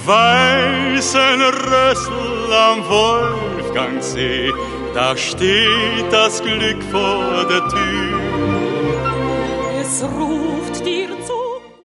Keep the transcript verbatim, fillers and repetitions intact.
weißen Rössel am Wolfgangsee, da steht das Glück vor der Tür. Es ruft die